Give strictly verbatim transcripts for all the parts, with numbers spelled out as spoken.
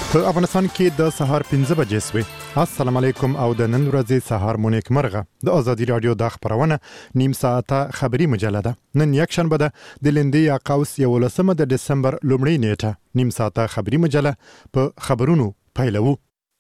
په افغانستان کې د سهار پنځه بجې سوې. السلام علیکم او د نن ورځې سهار مونږ مرغه د ازادي رادیو د خبرونه نیم ساعته خبری مجله ده. نن یک شنبه ده د لندې یا قوس یولسمه د دسمبر لومړۍ نیټه. نیم ساعته خبری مجله په خبرونو پیلوو.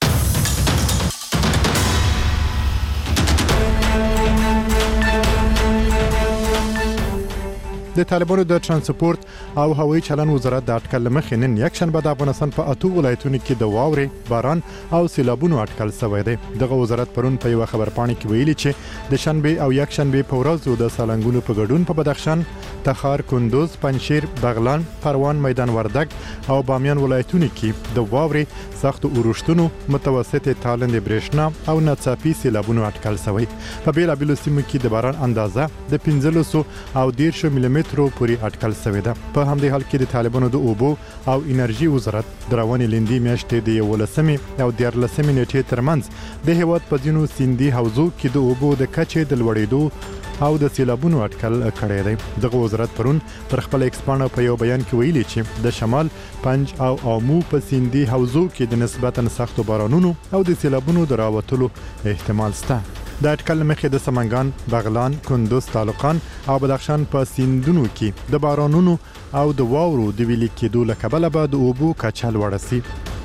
د طالبانو د ترانسپورت او هوایي چلن وزارت د اټکل مخې نن یک شنبه د افغانستان په اته ولایتونو کې د واورې، باران او سیلابونو اټکل شوی دی. دغه وزارت پرون په یو خبرپاڼه کې ویلي چې د شنبه او یک شنبه په ورځو د سالنګونو په ګډون په بدخشان، تخار، کندوز، پنجشیر، بغلان، پروان، میدان وردګ او بامیان ولایتونو کې د واورې، سخت اورښتونو، متوسط تالند برېښنا او ناڅاپي سیلابونو اټکل شوی. په بیلابیلو سیمو کې د باران اندازه د پنځلس او دېرش ملي مترو پورې اټکل شوی ده. په همدې حال کې د طالبانو د اوبو او انرژي وزارت د روانې لندې میاشتې د یولسمې او دیارلسمې نیټې ترمنځ د هیواد په ځینو سیندي حوزو کې د اوبو د کچې د لوړېدو او د سیلابونو اټکل کړی دی. دغه وزارت پرون پر خپل ایکس پاڼه په یو بیان کې ویلي چې د شمال پنج او آمو په سیندي حوزو کې د نسبتاً سختو بارانونو او د سیلابونو د راوتلو احتمال شته. د اټکل مخې د سمنګان، بغلان، کندوز، تالقان او بدخشان په سیندونو کې د بارانونو او د واورو د ویلي کېدو له کبله به د اوبو کچه لوړه شي.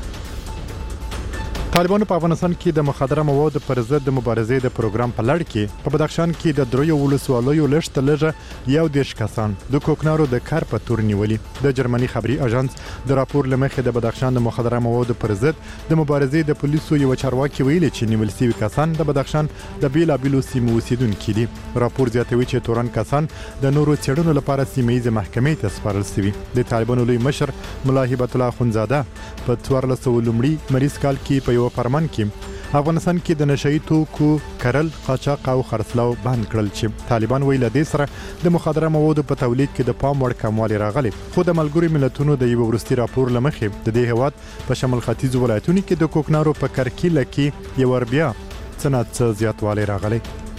طالبانو په افغانستان کې د مخدره موادو پر ضد د مبارزې د پروګرام په لړ کې په بدخشان کې د دریو ولسوالیو لږ تر لږه یو دېرش کسان د کوکنارو د کار په تور نیولي. د جرمني خبري اژانس د راپور له مخې د بدخشان د مخدره موادو پر ضد د مبارزې د پولیسو یو چارواکي ویلي چې نیول شوي کسان د بدخشان د بیلابیلو سیمو اوسیدونکي دي. راپور زیاتوي چې تورن کسان د نورو څېړنو لپاره سیمه‌ییزې محکمې ته سپارل شوي. د طالبانو لوی مشر ملا هبت الله اخندزاده په څوارلس سوه لومړي مریض کال کې په یو فرمان کې افغانستان کې د نشئی توکو کرل، قاچاق او خرڅلاو بند کړل چې طالبان ویل د سره د مخدره موادو په تولید کې د پام وړ کموالی راغلی. خو د ملګرو ملتونو د یو وروستي راپور لمخې د دې هیواد په شمال ختیځ ولایتونو کې د کوکنارو په کرکیله کې یو ور بیا څه زیاتوالی راغلی.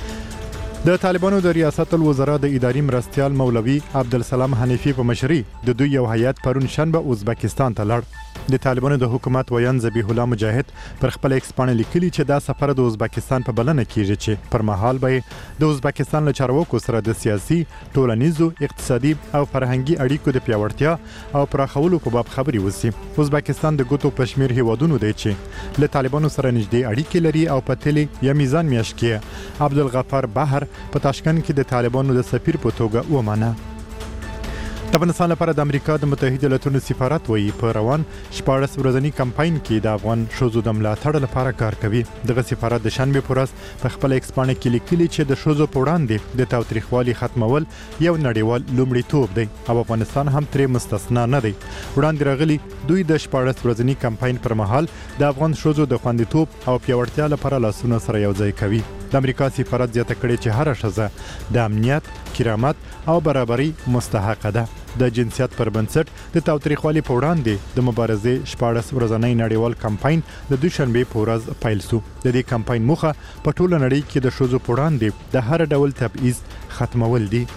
د طالبانو د ریاست الوزرا د اداري مرستیال مولوي عبدالسلام حنیفي په مشرۍ د دوی یو هیئت پرون شنبه ازبکستان ته لاړ. د طالبانو د حکومت ویان ذبیح الله مجاهد پر خپل ایکس پاڼه لیکلي چې دا سفر د ازبکستان په بلنه کیږي چې پر مهال به د ازبکستان له چارواکو سره د سیاسي، ټولنیزو، اقتصادي او فرهنګي اړیکو د پیاوړتیا او پراخولو په باب خبري وسی. ازبکستان د ګوتو پشمیر هیوادونو دی چې له طالبانو سره نږدې اړیکې لري او په تلي یا میزان میاشت کې عبدالغفار بحر په تاشکند کې د طالبانو د سفیر په توګه ومانه. د افغانستان لپاره د امریکا د متحده ایالاتونو سفارت وایي په روان شپاړس ورځني کمپاین کې د افغان ښځو د ملاتړ لپاره کار کوي. دغه سفارت د شنبه په ورځ په خپل ایکس پاڼه کې لیکلي چې د ښځو په وړاندې د تاوتریخوالي ختمول یو نړیوال لومړیتوب دی او افغانستان هم ترې مستثنا نه دی. وړاندې راغلي دوی د شپاړس ورځني کمپاین پر مهال د افغان ښځو د خوندیتوب او پیاوړتیا لپاره لاسونه سره یو ځای کوي. د امریکا سفارت زیاته کړې چې هر ښځه د امنیت، کرامت او برابرۍ مستحقه ده. د جنسیت پر بنسټ د تاوتریخوالي په وړاندې د مبارزې شپاړس ورځنی نړیوال کمپاین د دوشنبه په ورځ پیل شو. د دې کمپاین موخه په ټوله نړۍ کې د ښځو په وړاندې د هر ډول تبعیض ختمول دي.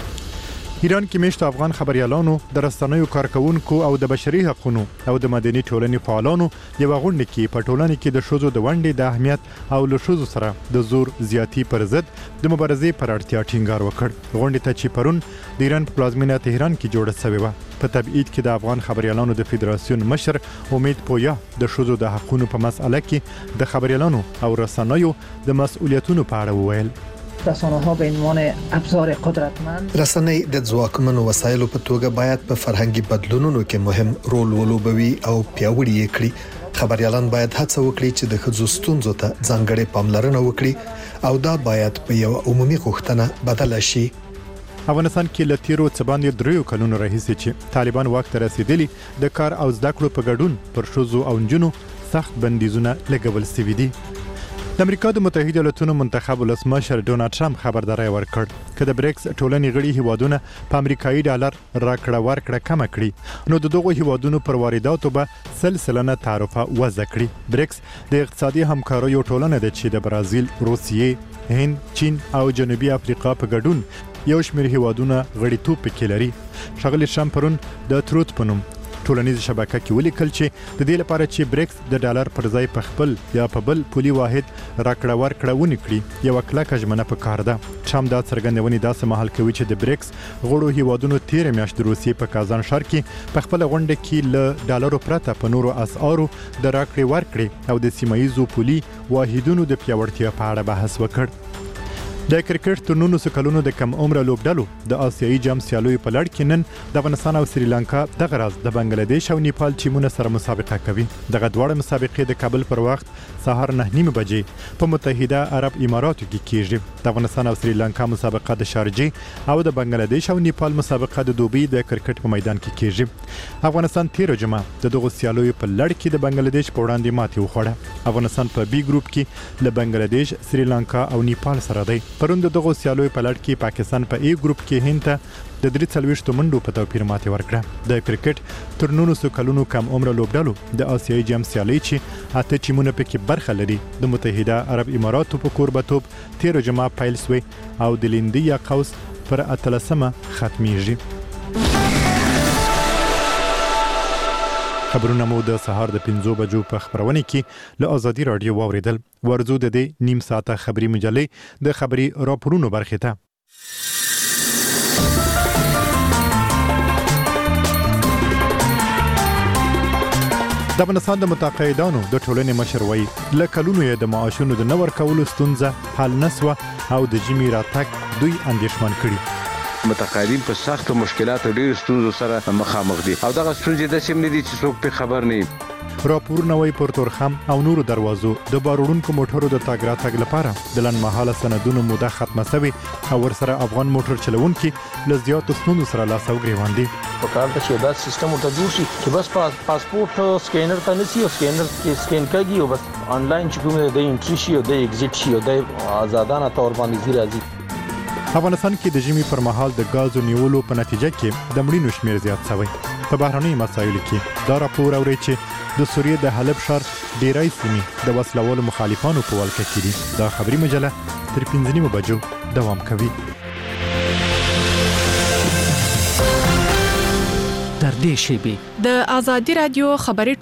ایران کې میشتو افغان خبريالانو د رسنیو کارکونکو او د بشري حقوقو او د مدني ټولنې فعالانو یو غونډه کې په ټولنه کې د ښځو د ونډې د اهمیت او له ښځو سره د زور زیاتی پر ضد د مبارزې پر اړتیا ټینګار وکړ. غونډه ته چې پرون د ایران په پلازمینه تهران کې جوړه شوې و. په تبعید کې د افغان خبريالانو د فدراسیون مشر امید پویا د ښځو د حقوقو په مسأله کې د خبريالانو او رسنیو د مسؤلیتونو په اړه وویل. رسانه ها به عنوان ابزار قدرتمند رسنۍ د ځواکمنو وسایلو په توګه باید په فرهنګي بدلونونو کې مهم رول ولوبوي او پیاوړي یې کړي. خبريالان باید هڅه وکړي چې د ښځو ستونزو ته ځانګړې پاملرنه وکړي او دا باید په یو عمومي غوښتنه بدل شي. افغانستان کې له تیرو څه باندې دریو کلونو راهیسې چې طالبان واک ته رسیدلي د کار او زده کړو په ګډون پر ښځو او نجونو سخت بندیزونه لګول شوي دي. د امریکا د متحده ایالاتونو منتخب ولسمشر ډونالد ټرمپ خبرداري ورکړ چې د بریکس ټولنې غړي هیوادونه په امریکایي ډالر راکړه ورکړه کم کړي نو د دغو هیوادونو پر وارداتو به سلسله تعرفه وضع کړي. بریکس د اقتصادي همکاریو ټولنه ده چې د برازیل، روسیې، هند، چین او جنوبي افریقا په ګډون یو شمېر هیوادونه غړیتوب پکې لري. ښاغلي ټرمپ پرون د تروت په نوم ټولنیز شبکه کې ولیکل چې د دې لپاره چې بریکس د ډالر پر ځای په خپل یا په بل پولي واحد راکړه ورکړه ونی کړي یو کلکه ژمنه په کار ده. ټرمپ دا څرګندونې داسې مهال کوي چې د بریکس غړو هیوادونو تیر میاشت د روسیې په کازان ښار کې په خپل غونډه کې له ډالرو پرته په نورو اسعارو د راکړې ورکړې او د سیمایي پولي واحدونو د پیاوړتیا په اړه بحث وکړ. د کرکټ تر نولسو کلونو د کم عمره لوبډلو د آسیایي جام سیالیو په لړ کې نن د افغانستان او سریلانکا دغه راز د بنگلاديش او نیپال ټیمونه سره مسابقه کوي. دغه دواړه مسابقې د کابل پر وخت سهار نه نیمه بجې په متحده عرب اماراتو کې کیږي. د افغانستان او سریلانکا مسابقه د شارجې او د بنگلاديش او نیپال مسابقه د دوبۍ د کرکټ په میدان کې کیږي. افغانستان تیر جمعه د دغه سیالیو په لړ کې د بنگلاديش په وړاندې ماتې وخوړه. افغانستان په بي ګروپ کې له بنگلاديش، سریلانکا او نیپال سره دی. پرون د دغه سیالیو په لړ کې پاکستان په ای ګروپ کې هند ته د درې څلوېښتو منډو په توپیر ماتې ورکړه. د کرکټ تر نولسو کلونو کم عمره لوبډلو د آسیایي جام سیالي چې اته ټیمونه پکې برخه لري د متحده عرب اماراتو په کوربتوب تیر جمعه پیل شوی او د لیندیا قوس پر اتلسمه ختمیږي. خبرونه مو د سهار د پنځو بجو په خبرونه کې له ازادي رادیو واوریدل. ورزو د دې نیم ساعته خبري مجلې د خبري راپورونو برخه ته. د افغانستان د متقاعدانو د ټولنې مشر وایي له کلونو یې د معاشونو د نور کولو ستونزه حل نسوه او د جمی راتګ دوی اندېښمن کړي. متقاعدین په سختو مشکلاتو ډېر ستونزو سره مخامخ دي او دغه ستونزې د سیمې دي چې څوک په خبر نه وي. راپورونه وایي پر تورخم او نورو دروازو د باروړونکو موټرو د تاګ راتګ لپاره د لنډمهاله سندونو موده ختمه شوې او ورسره افغان موټر چلوونکي له زیاتو ستونزو سره لاس او ګریوان دي. په کار ته چې دا سیستم ورته جوړ شي چې بس پاسپورت سکینر ته نسی او سکینر کې سکین کوي او بس آنلاین چې کومه د انټری شي او د ایگزیټ شي او د آزادانه تور باندې راځي. افغانستان کې د ژمي پر مهال د غازو نیولو په نتیجه کې د مړینو شمیر زیات شوی. په بهرنۍ مسایلو کې دا راپور اوري چې د سوریې د حلب ښار ډیری سیمې د وسلوالو مخالفانو په ولکه کې دي. دا خبري مجله تر پنځه نیمو بجو دوام کوي. در دې شیبه د ازادي رادیو خبري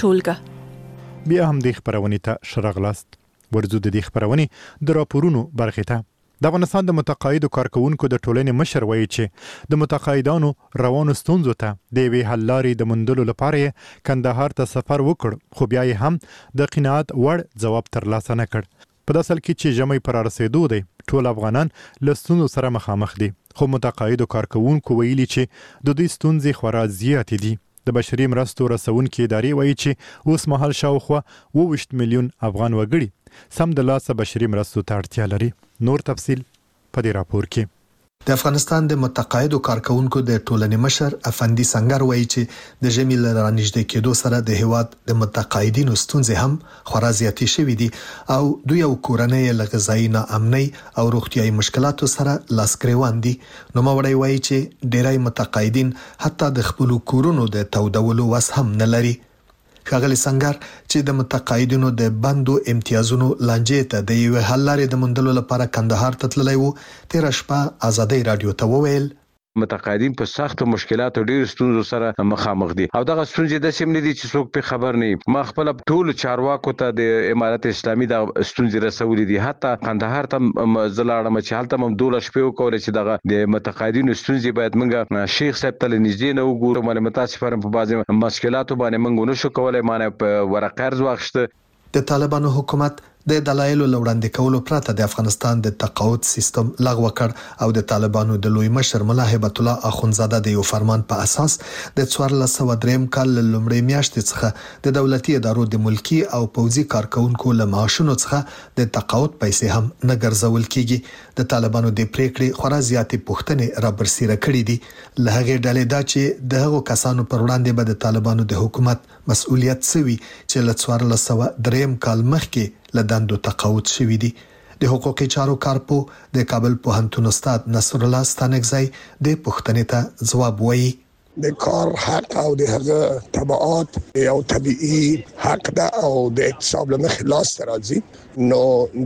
ټولګه بیا هم د خبرونې ته شرغلاست. ورزو د دې خبرونې د راپورونو برخه ته. د افغانستان د متقاعدو کارکونکو د ټولنې مشر وایي چې د متقاعدانو روانو ستونزو ته د یوې حل لارې د موندلو لپاره کندهار ته سفر وکړ خو بیا یې هم د قناعت وړ ځواب ترلاسه نه کړ. په داسې حال کې چې ژمی پر رسیدو دی ټول افغانان له ستونزو سره مخامخ دي خو متقاعدو کارکونکو ویلي چې د دوی ستونزې خورا زیاتې دي. د بشري مرستو رسونکې ادارې وایي چې اوس مهال شاوخوا اووه ویشت میلیون افغان وګړي سم د لاسه بشري مرستو ته اړتیا لري. نور تفصیل په دې راپور کې. د افغانستان د متقاعدو کارکونکو د ټولنې مشر افندي سنگر وایي چې د ژمي له رانږدې کېدو سره د هیواد د متقاعدینو ستونزې هم خورا زیاتې شوې دي او دوی او کورنۍ له غذایي ناامنۍ او روغتیايي مشکلاتو سره لاس ګریوان دي. نو موري وایي چې ډېری متقاعدین حتی د خپل کورونو د تودولو وس هم نه لري. ښاغلي سنگر چې د متقاعدینو د بندو امتیازونو لانجې ته د یو حل لارې د موندلو لپاره کندهار ته تللی وو، تیر شپه ازادي رادیو ته وویل متقاعدین په سختو مشکلاتو ډېر ستونزو سره مخامخ دي او دغه ستونزې د سیمې دي چې څوک په خبر نه وي. ما خپل ټول چارواکو ته د امارت اسلامي د ستونزې رسولې دي. حتی کندهار ته زلاړم چې حالت هم دوله شپې وکول چې دغه د متقاعدینو ستونزې باید موږ شیخ صاحب ته نږدې نه وګورو. باندې متاسفانه په بعضي مشکلاتو باندې موږ نشو کولای مانه په ورقه ارز واخشته. د طالبانو حکومت د دلایلو لوړاندې کولو پرته د افغانستان د تقاعد سیستم لغوه کړ او د طالبانو د لوی مشر ملا هیبت الله اخونزاده د یو فرمان په اساس د څوارلس سوه دریم کال لومړۍ میاشتې څخه د دولتي ادارو د ملکی او پوځي کارکونکو له معاشونو څخه د تقاعد پیسې هم نه ګرځول کیږي. د طالبانو د پریکړې خورا زیاتې پوښتنې را برسیره کړې دي. له هغې ډلې دا چې د هغو کسانو پر وړاندې به د طالبانو د حکومت مسؤلیت سوي چې له څوارلس سوه دریم کال مخکې له دندو تقاعد شوي دي. د حقوقي چارو کارپو د کابل پوهنتون استاد نصر الله ستانکزی د پوښتنې ته ځواب وایي د کار حق او د هغه تبعات یو طبيعي حق ده او د اقتصاد له مخې لاس ته راځي. نو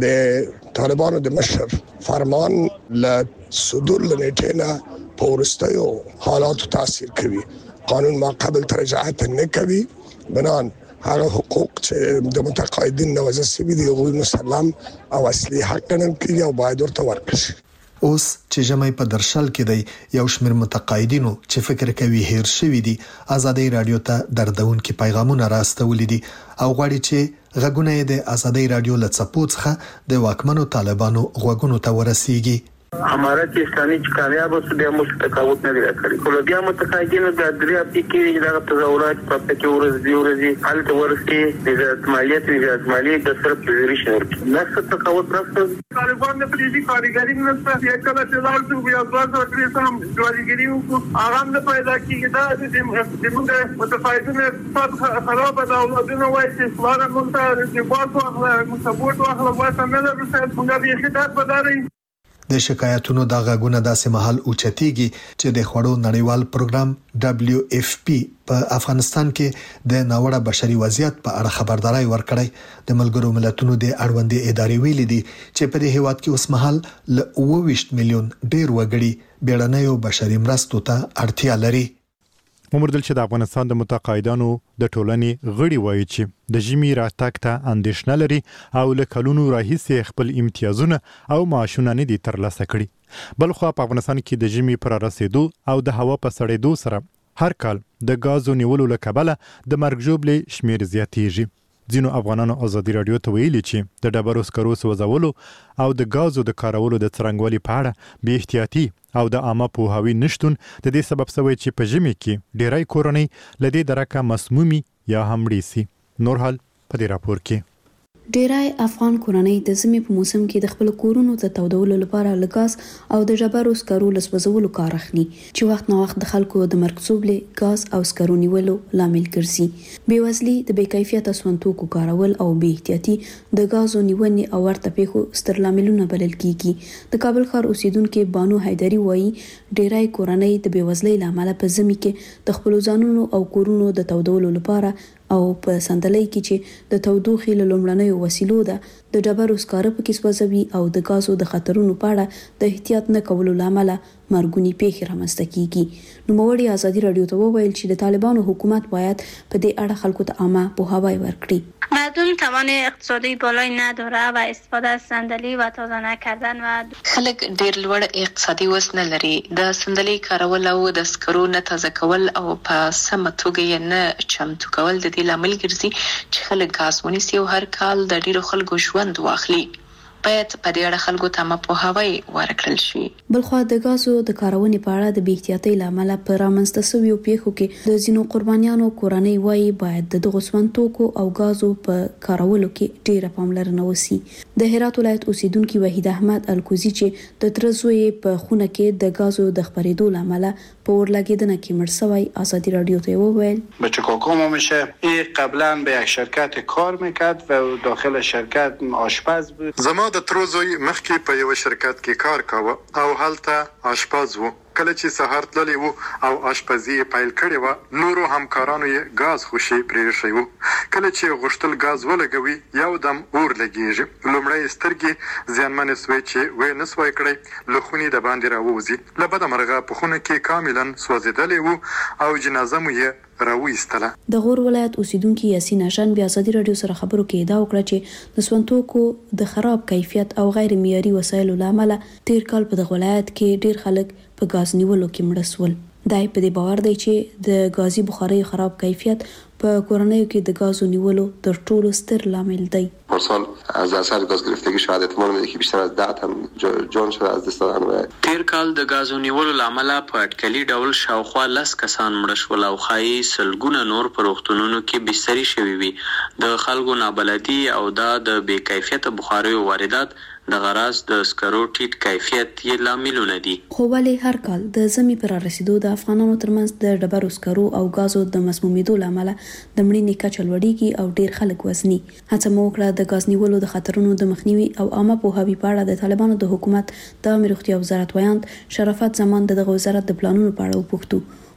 د طالبانو د مشر فرمان له صدور له نیټې نه په وروستیو حالاتو تاثیر کوي قانون ما قبل تراجعات نه کوي بنان هغه حقوق چې د متقاعدین نوازه سوي دي غوښتل مسلم او اصلي حق ګڼل کیږي او باید ورته ورکړي. اوس چې جمعي په درشل کې دی یو شمېر متقاعدینو چې فکر کوي هیر شوی دي ازادي رادیو ته دردونکي پیغامونه راستولي دي او غواړي چې غږونه د ازادي رادیو له څپو څخه د واکمنو طالبانو غوږونو ته ورسیږي. हमारा इस्लामी कामयाब हो सके हम उसका तकावत नहीं दिया करी को लगिया متقاعدين د دریا پکې د تظاهرات په پکې ورځ دی ورځي حالت ورسته د مالیات د مالیات د صرف ریزریشن ورکړي نفس تقاوت راځي طالبان د پریزي کاریګری نشته چې کله چې لاړ شو بیا ځوان سره سم جوړیږي او هغه نه پیدا کیږي دا د موږ متقاعدين په خراب د اولادونو وایي چې لاره مونږ ته د باسو اخلاق سپورټ او اخلاق واسه نه لري موږ به خدمت بداري. د شکایتونو د غاګونه داسې محل اوچتيږي چې د خوړو نړیوال پروګرام دبليو اف پی په افغانستان کې د ناوړه بشري وضعیت په اړه خبرداري ورکړی. د ملګرو ملتونو د اړوندې ادارې ویلي دي چې په دې هیواد کې اوس مهال ل اووه میلیون ډیر وګړي بیړنیو بشري مرستو ته اړتیا لري. ومردل چې د افغانستان د متقاعدانو د ټولنې غړي وایي چې د ژمي راتګ ته اندېښنه لري او له کلونو راهیسې خپل امتیازونه او معاشونه نه دي ترلاسه کړي. بل خو په افغانستان کې د ژمي پر رسیدو او د هوا په سړېدو سره هر کال د غازو نیولو له کبله د مرګ ژوبلې شمیر زیاتېږي. ځینو افغانانو ازادي رادیو ته ویلي چې د ډبرو سکرو سوځولو او د غازو د کارولو د څرنګوالي په اړه بې احتیاطي او د عامه پوهاوي نشټون د دې سبب شوی چې په ژمي کې ډیری کورنۍ لدې درکه مسمومي یا هم مړې سي. نور حال په دې راپور کې ډیری افغان کورنۍ د ژمي په موسم کې د خپل کورونو ته تودولو لپاره لګاس او د ډبرو سکرو لسوځولو کار اخلي چې وخت نه وخت د خلکو د مرکزوبلې غاز او سکرو نیولو لامل ګرځي. بېوزلي د بې کیفیته سونتوکو کارول او بې احتیاطي د غازو نیونې او ورته پیښو ستر لاملونه بلل کیږي. د کابل ښار اوسیدونکو بانو حیدری وایي ډیری کورنۍ د بېوزلۍ لامل په ژمي کې د خپل ځانونو او کورونو د تودولو لپاره او په سندلۍ کې چې د تودوخې له لومړنیو وسیلو ده د ډبرو سکاره پکې سوځوي او د غازو د خطرونو په اړه د احتیاط نه کولو لامل مرګونی پیښې رامنځته کیږي. نوموړي ازادي رادیو ته وویل چې د طالبانو حکومت باید په دې اړه خلکو ته عامه پوهاوی ورکړي. مردم توان اقتصادی بالایی نداره و استفاده از صندلی و تازه نکردن و خلک ډیر لوړ اقتصادي وسه نه لري. د صندلی کارول او د سکرو نه تازه کول او په سمه توګه یې نه چمتو کول د دې لامل ګرځي چې خلک غاز ونیسي او هر کال د ډیرو خلکو ژوند واخلي. باید په دې اړه خلکو ته مپوهاوی ورکړل شي. بلخو د غازو د کارونې په اړه د بې احتیاطۍ لامل په رامنځته شویو پیښو کې د ځینو قربانیانو کورنۍ وایي باید د دغو سمنټوکو او غازو په کارولو کې ډیره پاملرنه وشي. د هرات ولایت اوسیدونکو وحید احمد الکوزي چې د ترزوی په خونه کې د غازو د خپرېدو لامل په ورلګیدنه کې مړ شوی ازادي رادیو ته وویل بچه کاکا میشه این قبلا به یک شرکت کار میکرد و داخل شرکت آشپز بود. زما د تروزوی مخکې په یو شرکت کې کار کاوه او هلته آشپز وو. کله چې سهار تللی وو او آشپزي پیل کړې و نورو همکارانو یې غاز خوشي پرې شوی وو. کله چې غشتل غاز ولګوي یو دم اور لګیږي. لومړی سترګې زیانمن سوي چې و نه سوي کړی لخونی د باندې راووزي. لبد مرغه په خونه کې کاملا سوځیدلې وو او جنازه مو یې راوېستله. د غور ولایت اوسیدونکو یاسین هاشم بیا ازادي رادیو سره خبرو کې دا وکړه چې د سونتوکو د خراب کیفیت او غیر معیاري وسایلو لامل تیر کال په دغه ولایت کې ډیر خلک په غاز نیولو کې مړ شول. دای په دې باور دی چې د غازي بخاري خراب کیفیت په کورنیو کې د غازو نیولو تر ټولو ستر لامل دی. پارسال از اثر گاز گرفتگی شاید احتمال میده که بیشتر از ده تن جان شده از دست دادن. و تیر کال د غازو نیولو لامل په اټکلي ډول شاوخوا لس کسان مړ شول او خایي سلګونه نور په روغتونونو کې بستري شوي وي. د خلکو نابلدي او دا د بې کیفیته بخاریو واردات د غراز د سکرو ټیټ کیفیت یې لاملونه دي. خو ولې هر کال د ژمي پر رسیدو د افغانانو ترمنځ د ډبرو سکرو او غازو د مسمومیدو لامل د مړینې کچه لوړیږي او ډیر خلک وزني. هڅه مو وکړه د غاز نیولو د خطرونو د مخنیوي او عامه پوهاوي په اړه د طالبانو د حکومت د عامه روغتیا وزارت ویاند شرافت زمان دغه وزارت د پلانونو په اړه وپوښتو.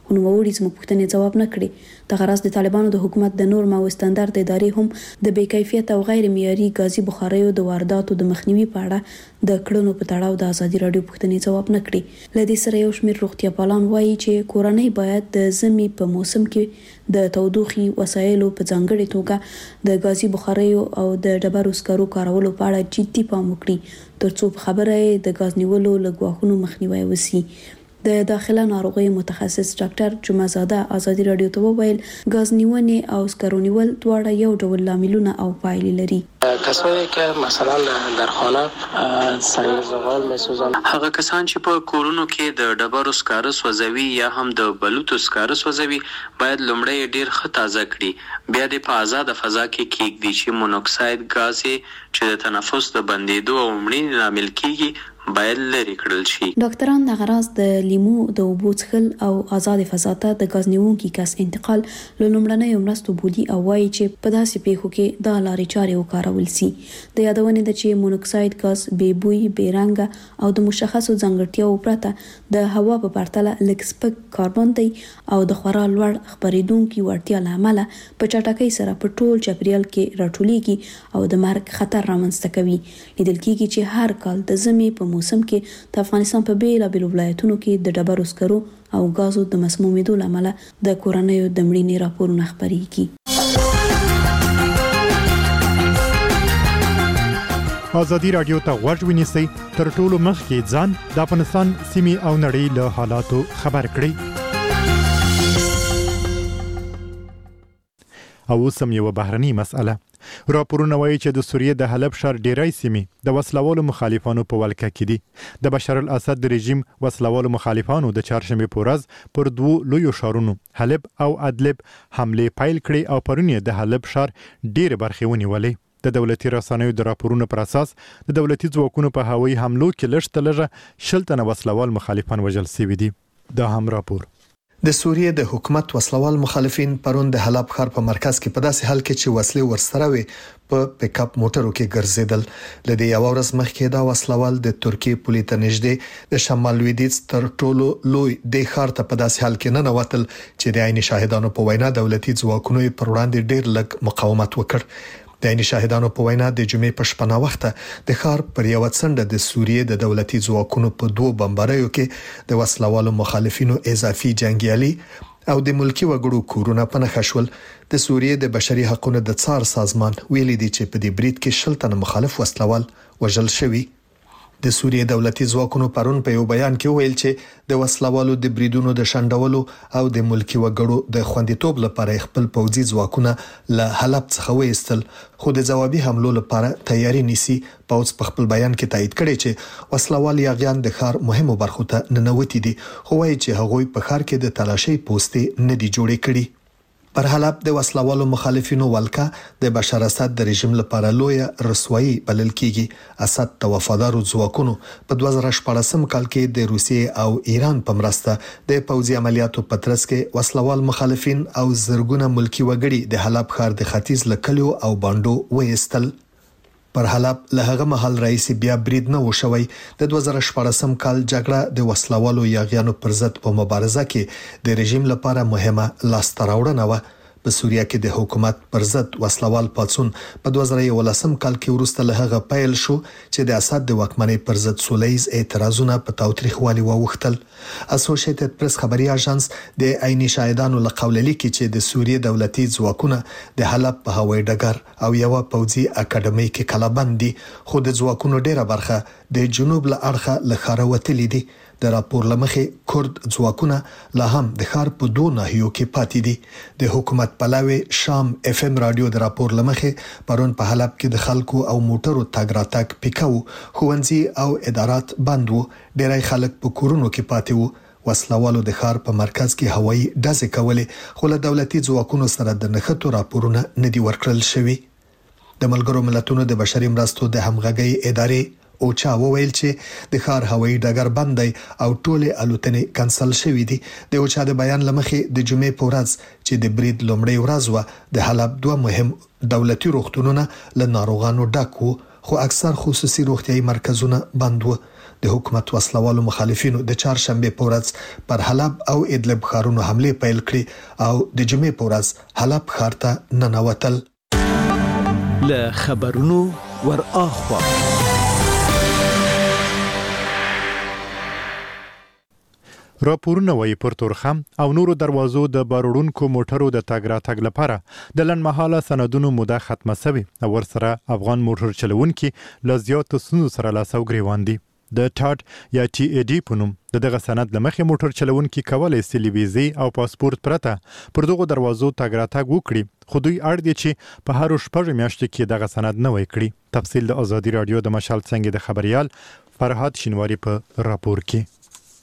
خو نوموړي زموږ پوښتنې ځواب نه کړي. دغه راز د طالبانو د حکومت د نورم او استاندارد ادارې هم د بې کیفیت او غیر معیاري غازي بخاریو د وارداتو د مخنیوي په اړه د کړنو په تړاو د ازادي راډیو پوښتنې ځواب نه کړي. لدې سره یو شمېر روغتیا پالان وایي چې کورنۍ باید د ژمي په موسم کې د تودوخي وسایلو په ځانګړي توګه د غازي بخاریو او د ډبرو سکرو کارولو په اړه جدي پام وکړي ترڅو په خبره د غاز نیولو له ګواښونو مخنیوي وشي. د داخله ناروغیو متخصص ډاکټر جمعزاده ازادي راډیو ته وویل غاز نیونې او سکرو نیول دواړه یو ډول لاملونه او پایلې لري. کسایی که مثلا در خانه سنگ زغال میسوزن، هغه کسان چې په کورونو کې د ډبرو سکاره سوځوي یا هم د بلوتو سکاره سوځوي باید لومړی ډیر ښه تازه کړي، بیا د په آزاد فضا کې کېږدي چې مونوکساید غاز چې د تنفس د بندیدو او مړینې لامل کیږي باید لري کړل شي. ډاکټران د غراض د لیمو د اوبو څښل او آزاد فضا ته د غاز نیونکي کس انتقال له لومړنیو مرستو بولي او وایي چې په داسې پیښو کې دا لارې چارې وکارول سي. د یادونې ده چې مونوکساید غاز بې بوی، بې رنګه او د مشخصو ځانګړتیاو پرته د هوا په پرتله لږ سپک کاربن دی او د خورا لوړ خپرېدونکي وړتیا له امله په چټکۍ سره په ټول چاپیریال کې راټولیږي او د مرګ خطر رامنځته کوي. لیدل کېږي چې هر کال د ژمي په موسم کې د افغانستان په بیلابیلو ولایتونو کې د ډبرو سکرو او غازو د مسمومیدو له امله د کورنیو د مړینې راپورونه خپریږي. ازادي راډیو ته غوږ ونیسئ، تر ټولو مخکې ځان د افغانستان سیمې او نړۍ له حالاتو خبر کړئ. او اوس هم یوه بهرنۍ مسأله. راپورونه وایي چې د سوریې د حلب ښار ډیری سیمې د وسلوالو مخالفانو په ولکه کې دي. د بشار الاسد رژیم وسلوالو مخالفانو د چهارشنبې په ورځ پر دوو لویو ښارونو حلب او ادلب حملې پیل کړې او پرون یې د حلب ښار ډېرې برخې ونیولې. د دولتي رسنیو د راپورونو پر اساس د دولتي ځواکونو په هوایي حملو کې لږ تر لږه شل تنه وسلوال مخالفان وژل شوي دي. دا هم راپور. د سوریې د حکومت وسلوال مخالفین پرون د حلب ښار په مرکز کې په داسې حال کې چې وسلې ورسره وي په پک اپ موټرو کې ګرځیدل. لدې یو ورځ مخکې دا وسلوال د ترکیې پولې ته نږدې د شمال لویدیځ تر ټولو لوی د ښار ته په داسې حال کې نه نوتل چې د عیني شاهدانو په وینا دولتي ځواکونو پر وړاندې ډېر لږ مقاومت وکړ. د عیني شاهدانو په وینا د جمعې په شپه وخت د ښار پر یو څنډه د سوریې د دولتي ځواکونو په دوه بمباریو کې د وسلوالو مخالفینو اضافي جنگیالي او د ملکی وګړو کورونه په نښه شول. د سوریې د بشري حقوقو د څار سازمان ویلي دی چې په دې برید کې شل تنه مخالف وسلوال وژل شوي. د سوریې دولتي ځواکونو پرون په یو بیان کې ویل چې د وسلوالو د بریدونو د شندولو او د ملکی وګړو د خوندیتوب لپاره خپل پوځي ځواکونه له حلب څخه وایستل، خو د ځوابي حملو لپاره تیاری نیسي. پوځ په خپل بیان کې تایید کړی چې وسلوال یاغیان د ښار مهمو برخو ته ننوتي دي، خو وایي چې هغوی په ښار کې د تلاشي پوستې نه دي جوړې کړي. پر حلب د وسلوالو مخالفینو ولکه د بشار اسد د رژیم لپاره لوی رسوایی بلل کیږي. اسد د وفادارو ځواکونو په دوه زره شپږم کال کې د روسیې او ایران په مرسته د پوځي عملیاتو په ترڅ کې وسلوال مخالفین او زرګونه ملکی وګړي د حلب ښار د ختیځ لکلیو او باندو وېستل. پر حلب له هغه محل رئیس بیا برید نه وشوي. د دوه زره شپږم کال جګړه د وسلوالو یاغیانو پر ضد په مبارزه کې د رژیم لپاره مهمه لاسته راوړنه و. په سوریه کې د حکومت پر ضد وسلوال پاڅون په دوه زره یولسم کال کې وروسته له هغه پیل شو چې د اسد د واکمنۍ پر ضد سولهییز اعتراضونه په تاوتریخوالي واوښتل. اسوسییټډ پریس خبري اژانس د عیني شاهدانو له قوله لیکي چې د سوریې دولتي ځواکونه د حلب په هوایي ډګر او یو پوځي اکاډمي کې کلابند دي، خو د ځواکونو ډیره برخه د جنوب له اړخه له ښاره وتلې دي. د راپور لمخې کورد ځواکونه لا هم د ښار په دوه ناحیو کې پاتې دي. د حکومت پلاوي شام اف ام رادیو د راپور لمخې پرون په حلب کې د خلکو او موټرو تګ راتګ پیکاو، ښوونځي او ادارات بند وو، ډیری خلک په کورونو کې پاتې وو. وسلوالو د ښار په مرکز کې هوایي ډزې کولې، خو له دولتي ځواکونو سره د نښتو راپورونه نه دي ورکړل شوي. د ملګرو ملتونو د بشري مرستو د همغږۍ ادارې اوچا وویل چې د ښار هوایي ډګر بند دی او ټولې الوتنې کنسل شوې دي. د اوچا د بیان لمخې د جمعې په ورځ چې د برید لومړۍ ورځ و د حلب دوه مهم دولتي روغتونونه له ناروغانو ډک وو، خو اکثر خصوصي روغتيایي مرکزونه بند وو. د حکومت وسلوالو مخالفینو د چهارشنبه په ورځ پر حلب او ادلب ښارونو حمله پیل کړې او د جمعې په ورځ حلب ښار ته ننوتل. له خبرونو ور اخوا راپورونه وايي پر تورخم او نورو دروازو د باروړونکو موټرو د تګ راتګ لپاره د لنډمهاله سندونو موده ختمه شوې او ورسره افغان موټر چلونکي له زیاتو ستونزو سره لاس او ګریوان دي. د ټاټ یا ټي ای ډي په نوم د دغه سند له مخې موټر چلونکي کولی سي له ویزې او پاسپورت پرته پر دغو دروازو تګ راتګ وکړي، خو دوی اړ دي چې په هرو شپږو میاشتو کې دغه سند نوی کړي. تفصیل د ازادي رادیو د مشال څنګه د خبريال فرهاد شینواری په راپور کې.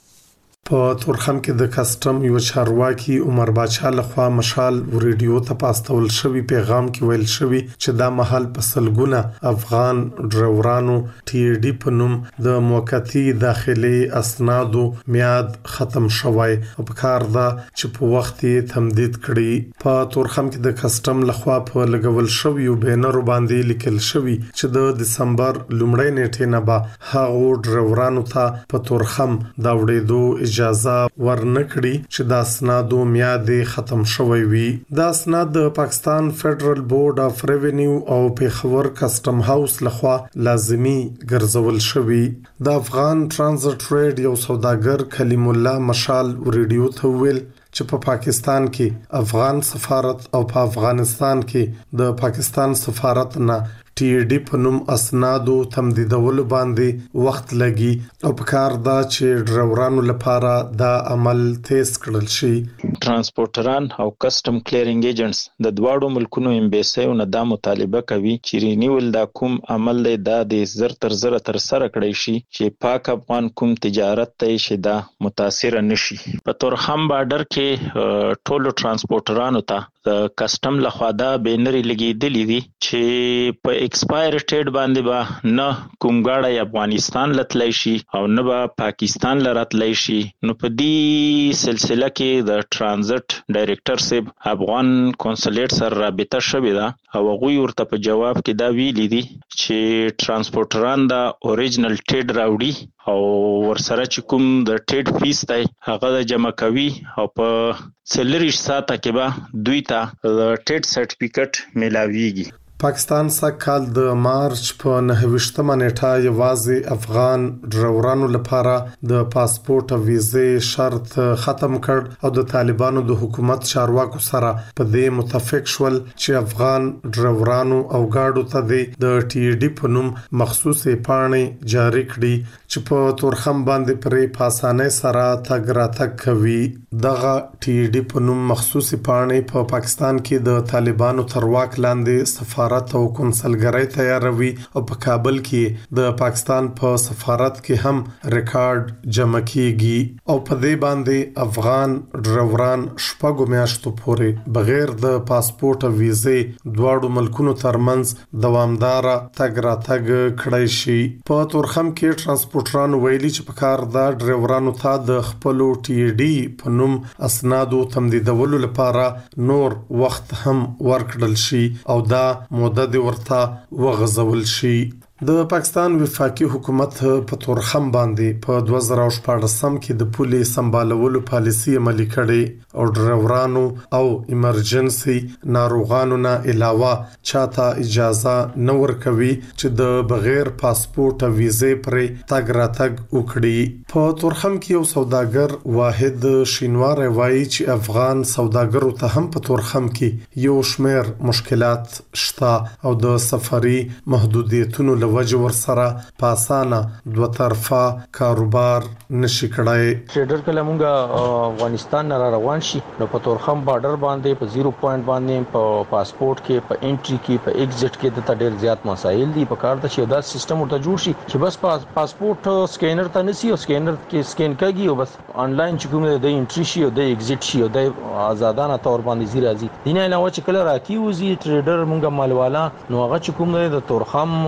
په تورخم کې د کسټم یو چارواکي عمر باچا لخوا مشال ریډیو ته پاستول شوی پیغام کې ویل شوی چې دا محل په سلګونه افغان ډرایورانو ټي ډي په نوم د موقتی داخلي اسنادو میاد ختم شوی او په کار دا چې په وخت یې تمدید کړي. په تورخم کې د کسټم لخوا په لګول شوی بینر باندې لیکل شوی چې د دسمبر لومړۍ نیټې نه به هغه ډرایورانو ته په تورخم دا وړېدو اجازه ورنکړي چې د اسنادو میاد ختم شوی وي. د اسناد د پاکستان فدرل بورډ اف ریونیو او پیښور کسټم هاوس لخوا لازمی ګرځول شوی. د افغان ټرانزیت ټریډ یو سوداګر کلیم الله مشال ریډیو ته ویل چې په پاکستان کې افغان سفارت او په افغانستان کې د پاکستان سفارت نه ټي ډي په نوم اسنادو تمدیدولو باندې وخت لګي او په کار دا چې ډرایورانو لپاره دا عمل تیز کړل شي. ترانسپورټران او کسټم کلیرینګ ایجنټس د دواړو ملکونو امبیسیو نه دا مطالبه کوي چې رینیول دا کوم عمل دی دا د زر تر زر تر سره کړی شي چې پاک افغان کوم تجارت ته شي دا متاثر نشي. په تورخم بارډر کې ټولو ترانسپورټرانو ته د کسټم لخوا دا بینری لګیدلې دي چې په ایکسپایر سټیټ باندې به نه کوم غاړه افغانستان لتلای شي او نه به پاکستان لراتلای شي. نو په دې سلسله کې د ټرانزیت ډایریکټر صاحب افغان کنسولیټ سره رابطه شوې ده او هغه ورته په جواب کې دا ویلي دي چې ترانسپورټران دا اوریجنل ټیډ راوړي او ورسره چې کوم د ټیډ فیس دی هغه د جمع کوي او په څلریش ساعته کې به دوی ته د ټیډ سرټیفیکټ ملاويږي. پاکستان سږکال د مارچ په نهه نیټه یوازې افغان ډرایورانو لپاره د پاسپورت او ویزې شرط ختم کړ او د طالبانو د حکومت چارواکو سره په دې متفق شول چې افغان ډرایورانو او گاډو ته د ټي ډي په نوم مخصوصې پاڼې جاری کړي چې په تورخم باندې پرې په اسانۍ سره تګ راتګ کوي. دغه ټي ډي په نوم مخصوصې پاڼې په پاکستان کې د طالبانو تر واک لاندې سفارت او کنسلګرۍ تیاروي او په کابل کې د پاکستان په سفارت کې هم ریکارډ جمع کیږي او په دې باندې افغان ډرایوران شپږو میاشتو پورې بغیر د پاسپورت او ویزې دواړو ملکونو ترمنځ دوامدار تګ راتګ کړی شي. په تورخم کې ترانسپورټران ویلي چې په کار دا ډرایورانو ته د خپل ټي ډي په نوم اسنادو تمدیدولو لپاره نور وخت هم ورکړل شي او دا موده د ورته وغځول شي. د پاکستان وفاقي حکومت په تورخم باندې په دوه زره شپږم کې د پولې سمبالولو پالیسي عملي کړې او ډرایورانو او ایمرجنسي ناروغانو نه علاوه چاته اجازه نه ورکوي چې د بغیر پاسپورت او ویزې پرې تګ راتګ وکړي. په تورخم کې یو سوداګر واحد شینوار وایي چې افغان سوداګرو ته هم په تورخم کې یو شمېر مشکلات شته او د سفري محدودیتونو وجه ور سره پاسانه دوه طرفه کاروبار نشي کړای. ټریډر کله مونږه افغانستان نه روان شي نو په تورخم بارډر باندې په زیرو پوینټ باندې په پاسپورت کې په انټری کې په ایگزیټ کې د ډېر زیات مسایل دي. په کار د چې دا سیستم ورته جوړ شي چې بس پاس پاسپورت سکینر ته نسی او سکینر کې سکین کوي او بس آنلاین چې کوم د انټری شي او د ایگزیټ شي او د آزادانه تور باندې زی راځي. دینه علاوه چې کله راکی وزي ټریډر مونږه مالوالا نو هغه چې کوم د تورخم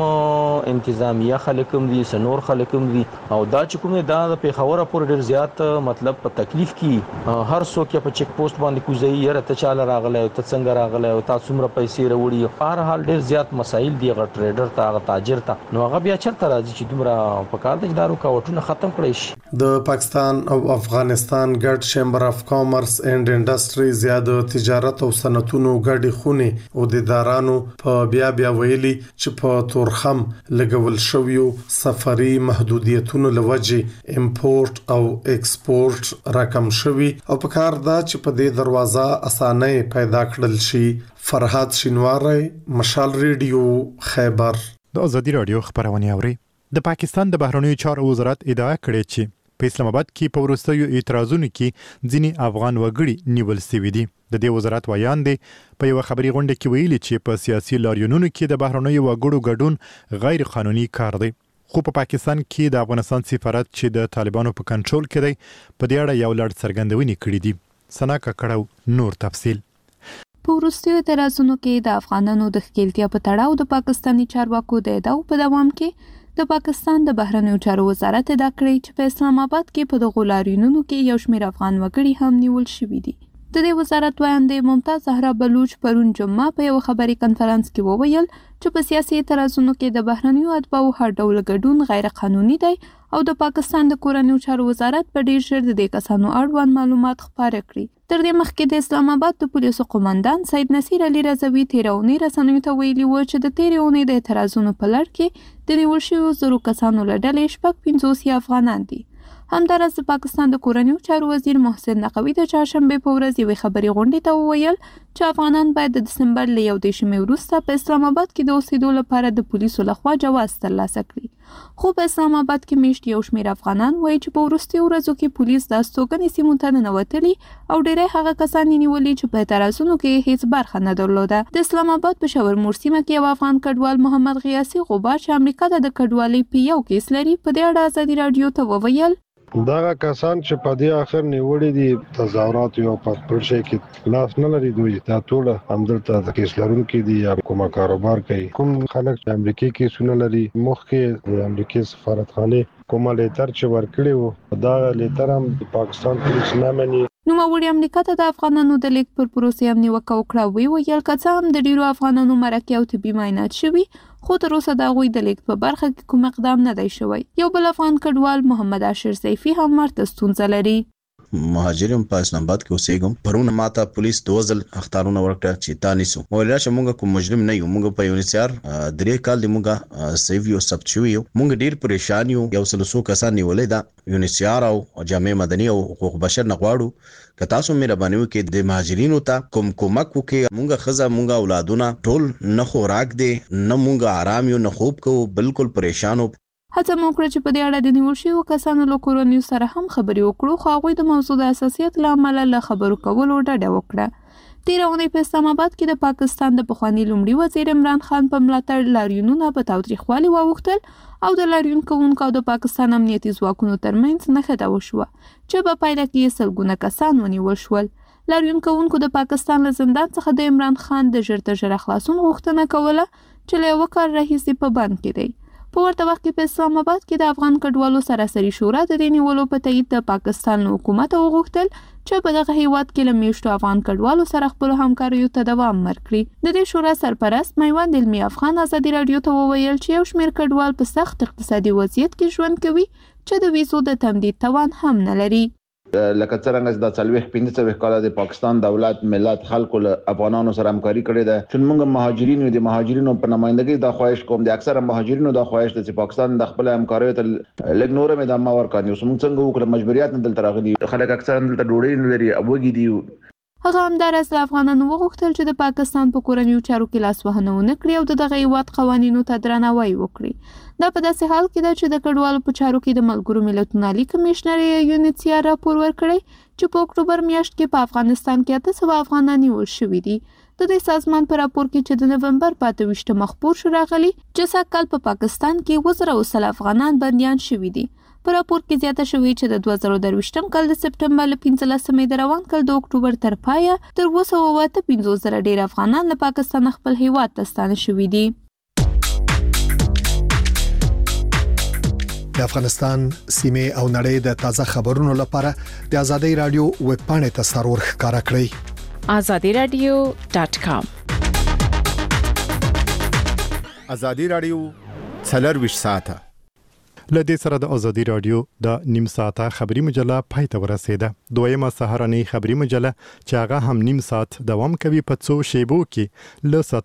انتظامیه خلک هم دي سنور خلک هم دي او دا چې کوم دا د پیښور پور ډیر زیات مطلب په تکلیف کې هر څوک په چیک پوسټ باندې کوزي یره ته چاله راغله او ته څنګه راغله او تاسو څومره پیسې وروړي په هر حال ډیر زیات مسایل دي غ ټریډر ته غ تاجر ته نو هغه بیا چرته راځي چې دومره په کار د دارو کاوټونه ختم کړي شي د پاکستان او افغانستان ګډ چیمبر اف کامرس اینڈ انډستری زیاده تجارت او صنعتونو ګډي خوني او د دارانو په بیا بیا ویلي چې په تورخم لګول شویو سفري محدودیتونو لوجه امپورټ او ایکسپورټ رقم شوی او په کار دا چې په دې دروازه اسانه پیدا کړل شي. فرحات شینواری، مشال ریډیو، خیبر. د ازادي رادیو خبرونه اوري. د پاکستان د بهرنیو چارو وزارت ادعا کړې چې په اسلام آباد کې په وروستیو اعتراضونو کې ځینې افغان وګړي نیول شوي دي. د دې وزارت وایان دی په یو خبري غونډه کې ویلي چې په سیاسي لاریونونو کې د بهرنیو وګړو ګډون غیر قانوني کار دی. خو په پاکستان کې د افغانستان سفارت چې د طالبانو په کنټرول کې دی په دې اړه یو لړ څرګندونې کړې دي. سنا ککړو نور تفصیل. په وروستیو اعتراضونو کې د افغانانو د ښکېلتیا په تړاو د پاکستاني چارواکو د ادعاو په دوام کې د پاکستان د بهرنیو چارو وزارت ادعا کړې چې په اسلام آباد کې په دغو لاریونونو کې یو شمېر افغان وګړي هم نیول شوي دي. د دې وزارت وایاندې ممتاز زهرا بلوچ پرون جمعه په یو خبري کنفرانس کې وویل چې په سیاسي اعتراضونو کې د بهرنیو اتباعو هر ډول ګډون غیر قانوني دی او د پاکستان د کورنیو چارو وزارت په ډیر ژر د دې کسانو اړوند معلومات خپاره کړي. تر دې مخکې د اسلام آباد د پولیسو قومندان سید نصیر علي رضوي تېره اونۍ رسنیو ته ویلي و چې د تېرې اونۍ د اعتراضونو په لړ کې د نیول شویو زرو کسانو له ډلې شپږ پنځوس یې افغانان دي. همداراز د پاکستان د کورنیو چارو وزیر محسن نقوي د چهارشنبې په ورځ یوې خبري غونډې ته وویل چې افغانان باید د دسمبر له یو دېرشمې وروسته په اسلام آباد کې د اوسېدو لپاره د پولیسو لخوا جواز ترلاسه کړي. خو په اسلام آباد کې میشت یو شمېر افغانان وایي چې په وروستیو ورځو کې پولیس د استوګنې سیمو ته ننوتلي او ډېری هغه کسان یې نیولي چې په اعتراضونو کې هیڅ برخه نه درلوده. د اسلام آباد په شاورمور سیمه کې یو افغان کډوال محمد غیاسي غبار چې امریکا ته د کډوالۍ په یو کیس لري په دې اړه ازادي راډیو ته وویل دغه کسان چې په دې اخر نیولې دي تظاهرات یو پاسپورت شي کې لاس نه لري دوی دا ټول همدلته د کیس لرونکو دي یا کومه کاروبار کوي. کوم خلک چې امریکای کې سونه لري مخکې د امریکای سفارتخانه کومه لیتر چې ورکړي وو دا لیتر هم د پاکستان پولیس نه مني. نو موري امریکا ته د افغانانو د لیک پر پروسې هم نیوکه وکړه. وی ویل که څه هم د ډیرو افغانانو مرکه او طبي معاینات شوي خو تر اوسه د هغوی د لیک په برخه کې کوم اقدام نه دی شوی. یو بل افغان کډوال محمد عاشر سیفي هم ورته ستونزه لري. مهاجرین په اسلام آباد کې اوسېږم. پرونه ماته پولیس دوزل اختارونه ورکړه چې تا نیسو ویل چې موږ کوم مجرم نه یو. موږ په یونیسيار درې کال دی موږ سیویو سبچویو موږ ډیر پریشان یو. یو سلسو کسان نیولې دا یونیسيار او جامع مدني او حقوق بشر نغواړو که تاسو مهرباني وکړئ د مهاجرینو ته کوم کومک وکړئ. موږ خزه موږ اولادونه ټول نه خوراک دي نه موږ آرام یو نه خوب کوو بالکل پریشانو. هڅه مو وکړه چې په دې اړه د نیول شویو کسانو له کورنیو سره هم خبرې وکړو خو هغوی د موضوع د حساسیت له امله له خبرو کولو ډډه وکړه. تېره اونۍ په اسلام آباد کې د پاکستان د پخواني لومړي وزیر عمران خان په ملاتړ لاریونونه په تاوتریخوالي واوښتل او د لاریون کوونکو او د پاکستان امنیتي ځواکونو ترمنځ نښته وشوه چې په پایله کې سلګونه کسان ونیول شول. لاریون کوونکو د پاکستان له زندان څخه د عمران خان د ژر تر ژره خلاصون غوښتنه کوله چې له یوه کال راهیسې په بند کې دی. په ورته وخت کې په اسلام آباد کې د افغان کډوالو سراسري شورا د دې نیولو په تایید د پاکستان له حکومت وغوښتل چې په دغه هیواد کې له میشتو افغان کډوالو سره خپلو همکاریو ته دوام ورکړي. د دې شورا سرپرست میوند علمي افغان ازادي راډیو ته وویل چې یو شمېر کډوال په سخت اقتصادي وضعیت کې ژوند کوي چې د ویزو د تمدید توان هم نه لري. لکه څنګه د څلويخ پنځه څلويخ کال د پاکستان دولت ملت خلکو له افغانانو سره همکاري کړې ده چې موږ مهاجرین د مهاجرینو په نمائندګۍ د خواهش کوم د اکثره مهاجرینو د خواهش د پاکستان د خپل همکاري ته لګ نور مې د ما ورکانیو موږ څنګه وکړو مجبوریت نه دلته راغلي خلک اکثره دلته ډوډۍ نه لري اوګي دي. هغه همداراز د افغانانو وغوښتل چې د پاکستان په کورنیو چارو کې لاسوهنه ونه کړي او د دغه هیواد قوانینو ته درناوی وکړي. دا په داسې حال کې ده چې د کډوالو په چارو کې د ملګرو ملتونو عالی کمشنر یونیسيار راپور ورکړی چې په اکتوبر میاشت کې په افغانستان کې اته سوه افغانان نیول شوي دي. د دې سازمان په راپور کې چې د نومبر په اته ویشتمه خپور شو راغلی چې سږکال په پاکستان کې اووه زره او سل افغانان بندیان شوي دي. په راپور کې زیاته شوې چې د دوه زره درویشتم کال د سپټمبر له پنځلسمې د روان کال د اکتوبر تر پایه تر اووه سوه اته پنځوس زره ډېر افغانان له پاکستان خپل هیواد ته ستانه شوي دي. د افغانستان سیمه او نړۍ د تازه خبرونو لپاره د ازادي رادیو ویب پاڼې ته سرور ښکارا کړئ azadi radio dot com ازادي رادیو څلرویشت ساعته لدې سره د ازادي رادیو د نیم ساعته خبري مجله پای ته ورسیده. دویمه سهارنۍ خبري مجله چې هغه هم نیم ساعت دوام کوي په څو شیبو کې له